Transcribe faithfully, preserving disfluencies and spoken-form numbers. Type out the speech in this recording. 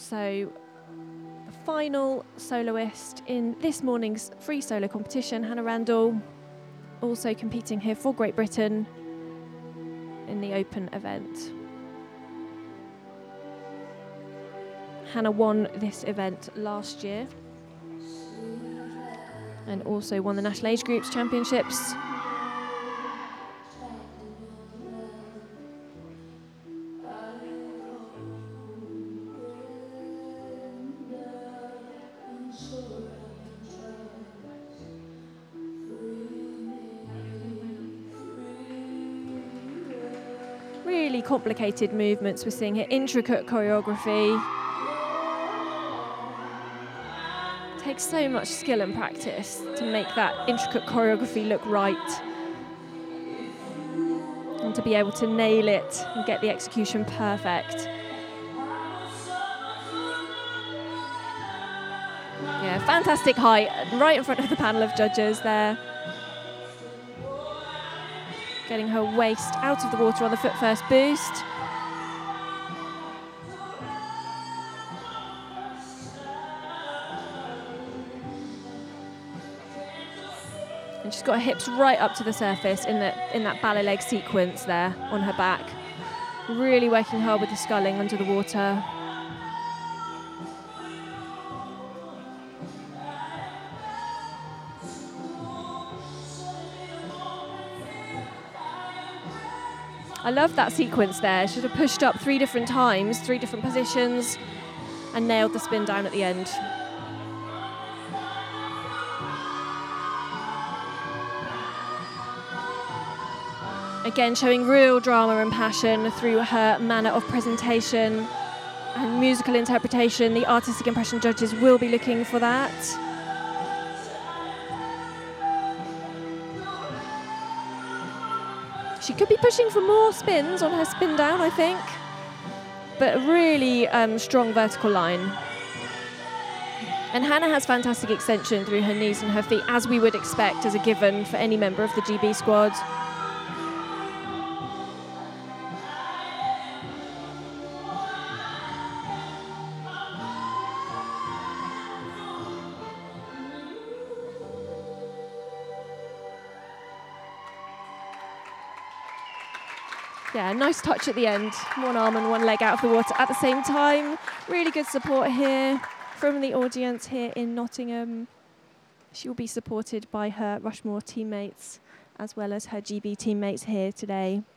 So the final soloist in this morning's free solo competition, Hannah Randall, also competing here for Great Britain in the open event. Hannah won this event last year and also won the National Age Groups Championships. Really complicated movements we're seeing here, intricate choreography. Takes so much skill and practice to make that intricate choreography look right and to be able to nail it and get the execution perfect. Yeah, fantastic height, right in front of the panel of judges there. Getting her waist out of the water on the foot first boost. And she's got her hips right up to the surface in, the, in that ballet leg sequence there on her back. Really working hard with the sculling under the water. I love that sequence there. She sort of pushed up three different times, three different positions, and nailed the spin down at the end. Again, showing real drama and passion through her manner of presentation and musical interpretation. The artistic impression judges will be looking for that. She could be pushing for more spins on her spin down, I think, but a really um, strong vertical line. And Hannah has fantastic extension through her knees and her feet, as we would expect as a given for any member of the G B squad. Yeah, nice touch at the end. One arm and one leg out of the water at the same time. Really good support here from the audience here in Nottingham. She will be supported by her Rushmore teammates as well as her G B teammates here today.